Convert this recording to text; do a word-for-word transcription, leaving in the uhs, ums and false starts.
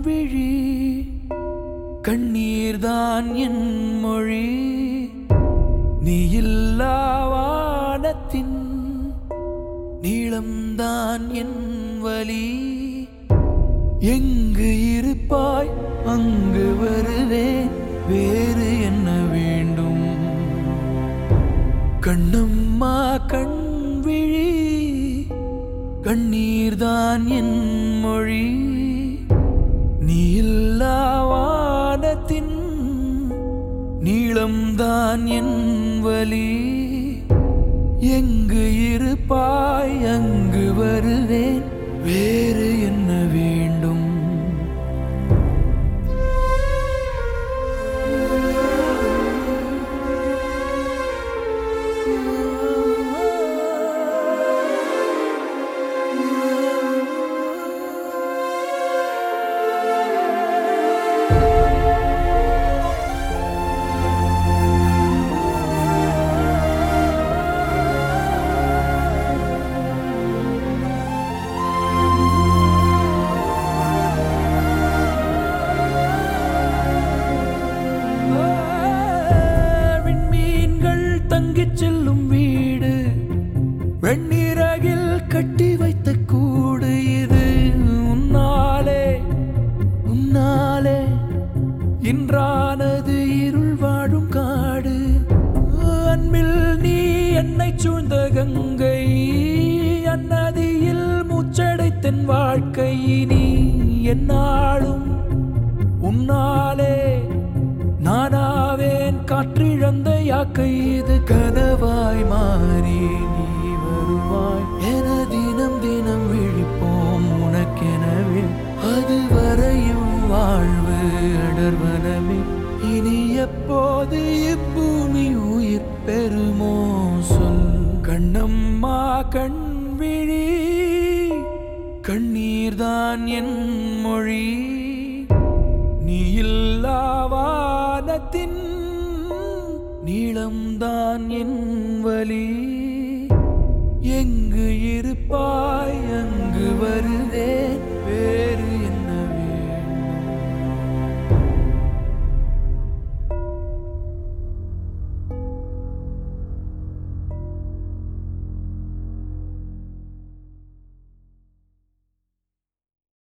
விழி கண்ணீர்தான் என் மொழி நீ இல்லா வானத்தின் நீளம்தான் என் வலி எங்கு இருப்பாய் அங்கு வருவேன் வேறு என்ன வேண்டும் கண்ணம்மா கண் விழி கண்ணீர்தான் என் மொழி நீ இல்லா வானத்தின் நீளம்தான் என் வலி எங்கு இருப்பாய் அங்கு வருவேன் வேறு என்ன வேண்டும் செல்லும் வீடு வெண்ணீரகில் கட்டி வைத்த கூடு இது உன்னாலே உன்னாலே இன்றானது இருள் வாழும் காடு அன்பில் நீ என்னை சூழ்ந்த கங்கை அந்நதியில் மூச்சடைத்தன் வாழ்க்கை நீ என்னாலும் உன்னாலே நானாவேன் காற்றிழந்த யாக்கை இது கனவாய் மாறி நீ வருவாய் என தினம் தினம் விழிப்போம் உனக்கெனவே அது வரையும் வாழ்வு அடர்வனமே இனி எப்போது இப்பூமி உயிர் பெறுமோ சொல் கண்ணம்மா கண் விழி கண்ணீர்தான் என் மொழி நீ இல்லா வானத்தின் நீளம்தான் என் வலி எங்கு இருப்பாய் அங்கு வருவேன்